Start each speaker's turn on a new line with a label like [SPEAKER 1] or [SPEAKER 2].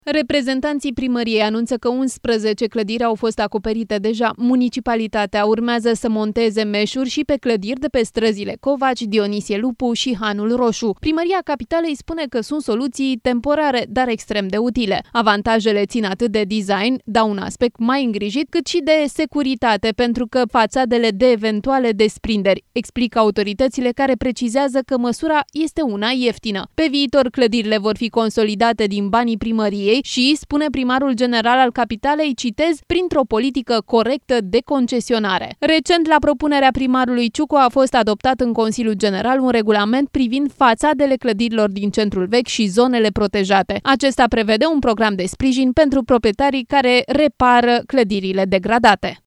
[SPEAKER 1] Reprezentanții primăriei anunță că 11 clădiri au fost acoperite deja. Municipalitatea urmează să monteze meșuri și pe clădiri de pe străzile Covaci, Dionisie Lupu și Hanul Roșu. Primăria Capitalei spune că sunt soluții temporare, dar extrem de utile. Avantajele țin atât de design, dau un aspect mai îngrijit, cât și de securitate, pentru că fațadele de eventuale desprinderi, explică autoritățile, care precizează că măsura este una ieftină. Pe viitor, clădirile vor fi consolidate din banii primăriei și, spune primarul general al Capitalei, citez, printr-o politică corectă de concesionare. Recent, la propunerea primarului Ciucu, a fost adoptat în Consiliul General un regulament privind fațadele clădirilor din centrul vechi și zonele protejate. Acesta prevede un program de sprijin pentru proprietarii care repară clădirile degradate.